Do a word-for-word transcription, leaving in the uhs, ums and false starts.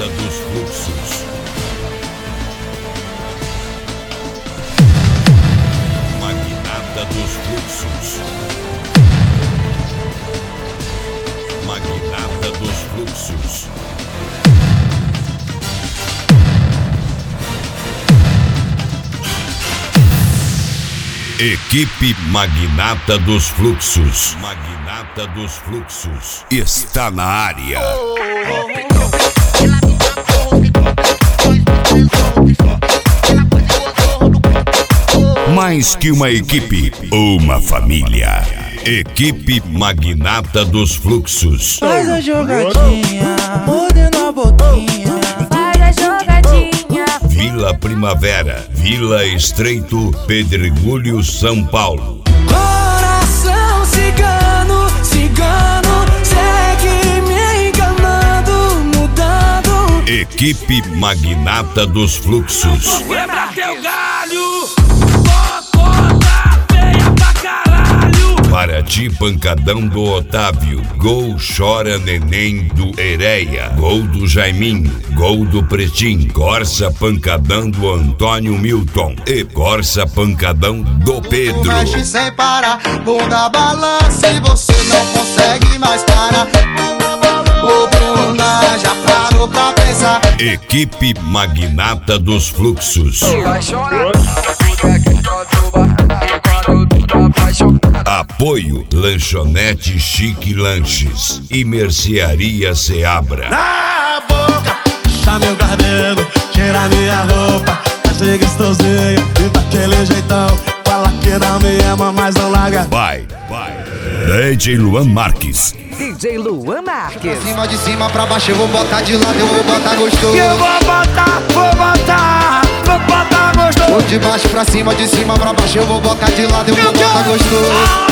Magnata dos Fluxos. Magnata dos Fluxos. Magnata dos Fluxos. Equipe Magnata dos Fluxos. Magnata dos Fluxos está na área. Mais que uma equipe, uma família. Equipe Magnata dos Fluxos. Faz a jogadinha, mordendo a boquinha. Faz a jogadinha. Vila Primavera, Vila Estreito, Pedregulho, São Paulo. Coração cigano, cigano, segue me enganando, mudando. Equipe Magnata dos Fluxos. Quebra teu galho, cocota feia pra caralho. Paraty, Pancadão do Otávio. Gol Chora Neném do Ereia. Gol do Jaiminho. Gol do Pretim. Corsa Pancadão do Antônio Milton. E Corsa Pancadão do Pedro. Mexe sem parar, bunda balança e você não consegue mais parar. O Bruna já parou pra pensar. Equipe Magnata dos Fluxos. Apoio Lanchonete Chique Lanches e Mercearia Seabra. Na boca, puxa meu cabelo, tira minha roupa, faz de gostosinho e daquele jeitão. Fala que não me ama, mas não larga. Vai, vai. D J Luan Marques. D J Luan Marques. Cima de cima pra baixo, eu vou botar de lado, eu vou botar gostoso. Eu vou botar, vou botar, vou botar gostoso. Vou de baixo pra cima, de cima pra baixo, eu vou botar de lado, eu vou botar gostoso.